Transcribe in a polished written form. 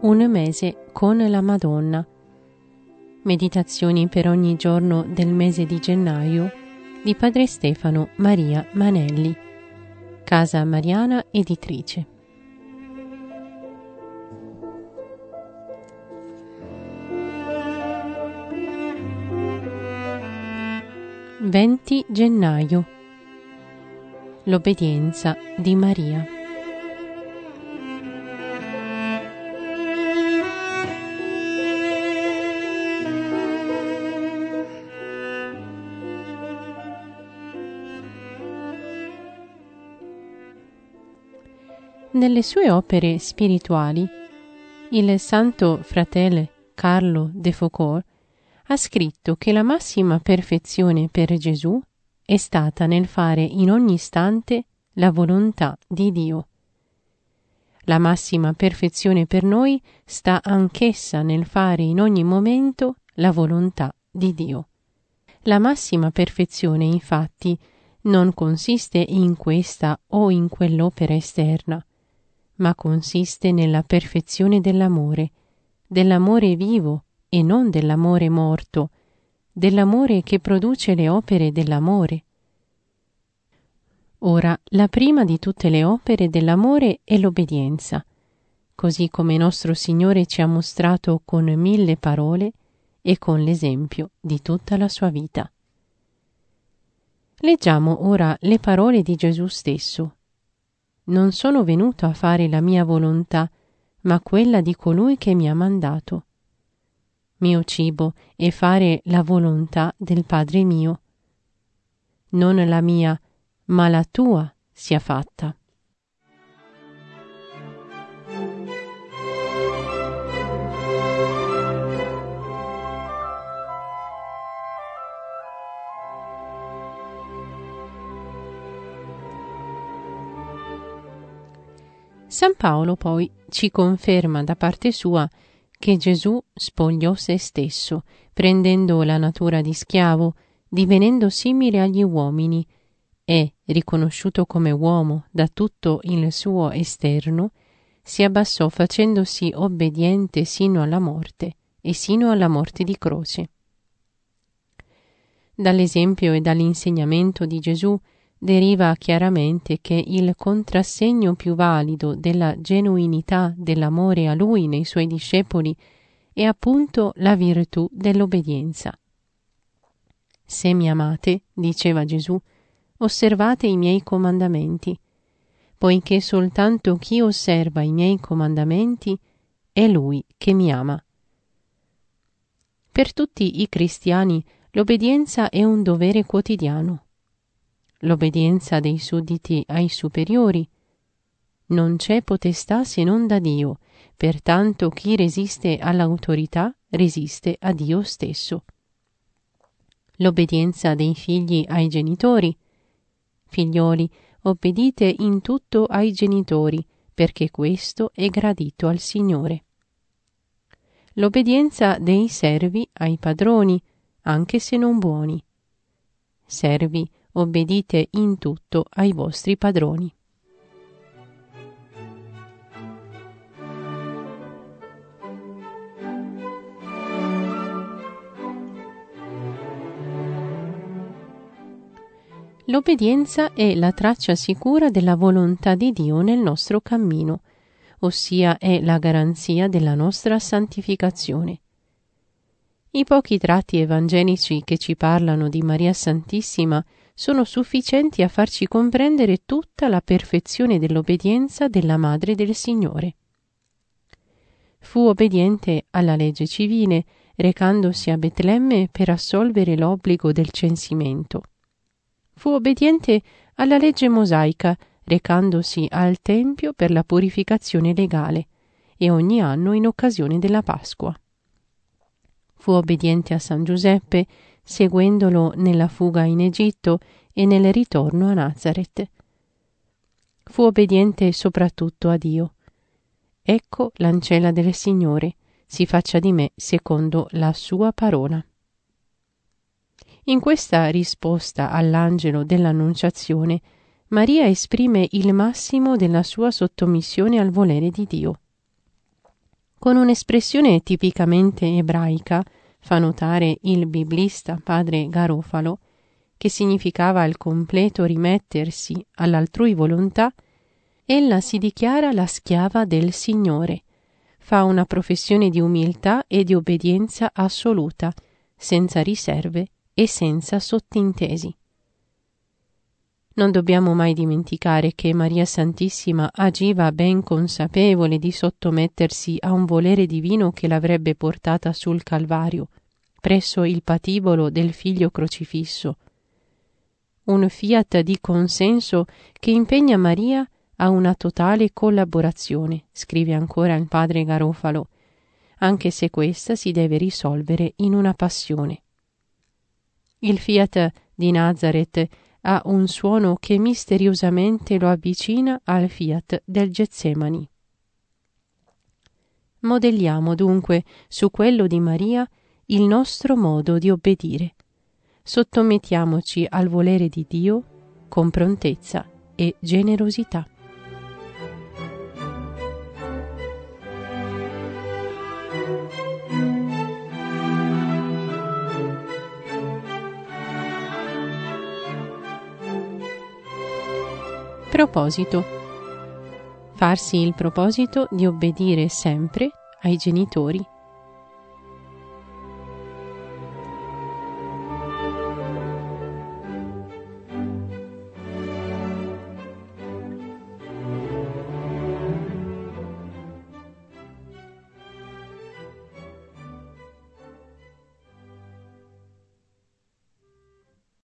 Un mese con la Madonna. Meditazioni per ogni giorno del mese di gennaio di Padre Stefano Maria Manelli, Casa Mariana Editrice. gennaio. L'obbedienza di Maria. Nelle sue opere spirituali, il santo fratello Carlo de Foucauld ha scritto che la massima perfezione per Gesù è stata nel fare in ogni istante la volontà di Dio. La massima perfezione per noi sta anch'essa nel fare in ogni momento la volontà di Dio. La massima perfezione, infatti, non consiste in questa o in quell'opera esterna, ma consiste nella perfezione dell'amore vivo e non dell'amore morto, dell'amore che produce le opere dell'amore. Ora, la prima di tutte le opere dell'amore è l'obbedienza, così come nostro Signore ci ha mostrato con 1000 parole e con l'esempio di tutta la sua vita. Leggiamo ora le parole di Gesù stesso. Non sono venuto a fare la mia volontà, ma quella di colui che mi ha mandato. Mio cibo è fare la volontà del Padre mio. Non la mia, ma la tua sia fatta. San Paolo poi ci conferma da parte sua che Gesù spogliò se stesso, prendendo la natura di schiavo, divenendo simile agli uomini, e, riconosciuto come uomo da tutto il suo esterno, si abbassò facendosi obbediente sino alla morte, e sino alla morte di croce. Dall'esempio e dall'insegnamento di Gesù deriva chiaramente che il contrassegno più valido della genuinità dell'amore a Lui nei Suoi discepoli è appunto la virtù dell'obbedienza. Se mi amate, diceva Gesù, osservate i miei comandamenti, poiché soltanto chi osserva i miei comandamenti è Lui che mi ama. Per tutti i cristiani l'obbedienza è un dovere quotidiano. L'obbedienza dei sudditi ai superiori. Non c'è potestà se non da Dio, pertanto chi resiste all'autorità resiste a Dio stesso. L'obbedienza dei figli ai genitori. Figlioli, obbedite in tutto ai genitori, perché questo è gradito al Signore. L'obbedienza dei servi ai padroni, anche se non buoni. Servi, obbedite in tutto ai vostri padroni. L'obbedienza è la traccia sicura della volontà di Dio nel nostro cammino, ossia è la garanzia della nostra santificazione. I pochi tratti evangelici che ci parlano di Maria Santissima sono sufficienti a farci comprendere tutta la perfezione dell'obbedienza della Madre del Signore. Fu obbediente alla legge civile, recandosi a Betlemme per assolvere l'obbligo del censimento. Fu obbediente alla legge mosaica, recandosi al Tempio per la purificazione legale e ogni anno in occasione della Pasqua. Fu obbediente a San Giuseppe, seguendolo nella fuga in Egitto e nel ritorno a Nazaret. Fu obbediente soprattutto a Dio. Ecco l'ancella del Signore, si faccia di me secondo la sua parola. In questa risposta all'angelo dell'Annunciazione, Maria esprime il massimo della sua sottomissione al volere di Dio. Con un'espressione tipicamente ebraica, fa notare il biblista padre Garofalo, che significava il completo rimettersi all'altrui volontà, ella si dichiara la schiava del Signore, fa una professione di umiltà e di obbedienza assoluta, senza riserve e senza sottintesi. Non dobbiamo mai dimenticare che Maria Santissima agiva ben consapevole di sottomettersi a un volere divino che l'avrebbe portata sul Calvario, presso il patibolo del Figlio crocifisso. Un fiat di consenso che impegna Maria a una totale collaborazione, scrive ancora il padre Garofalo, anche se questa si deve risolvere in una passione. Il fiat di Nazareth ha un suono che misteriosamente lo avvicina al fiat del Getsemani. Modelliamo dunque su quello di Maria il nostro modo di obbedire. Sottomettiamoci al volere di Dio con prontezza e generosità. Proposito. Farsi il proposito di obbedire sempre ai genitori